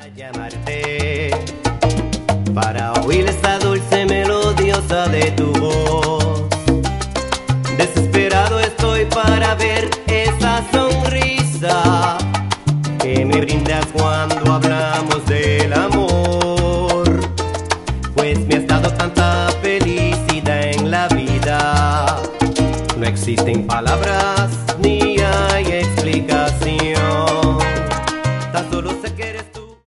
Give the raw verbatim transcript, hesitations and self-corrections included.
Llamarte para oír esa dulce melodiosa de tu voz. Desesperado estoy para ver esa sonrisa que me brindas cuando hablamos del amor. Pues me has dado tanta felicidad en la vida, no existen palabras